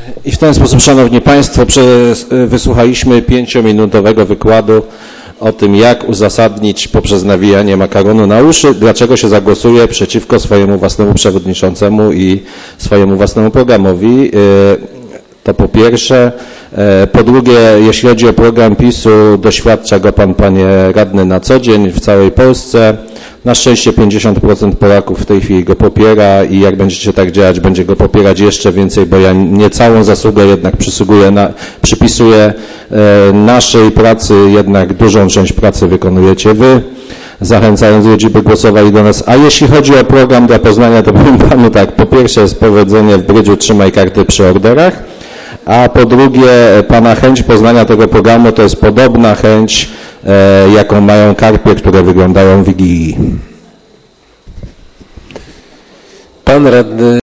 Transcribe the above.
I w ten sposób, Szanowni Państwo, wysłuchaliśmy 5-minutowego wykładu o tym, jak uzasadnić poprzez nawijanie makaronu na uszy, dlaczego się zagłosuje przeciwko swojemu własnemu przewodniczącemu i swojemu własnemu programowi. To po pierwsze. Po drugie, jeśli chodzi o program PiS-u, doświadcza go pan, panie radny, na co dzień w całej Polsce. Na szczęście 50% Polaków w tej chwili go popiera i jak będziecie tak działać, będzie go popierać jeszcze więcej, bo ja nie całą zasługę jednak przypisuję naszej pracy, jednak dużą część pracy wykonujecie wy, zachęcając ludzi, by głosowali do nas. A jeśli chodzi o program dla Poznania, to powiem panu tak, po pierwsze jest powiedzenie w Brydziu trzymaj karty przy orderach, a po drugie pana chęć poznania tego programu to jest podobna chęć, jaką mają karpie, które wyglądają w Wigilii. Pan radny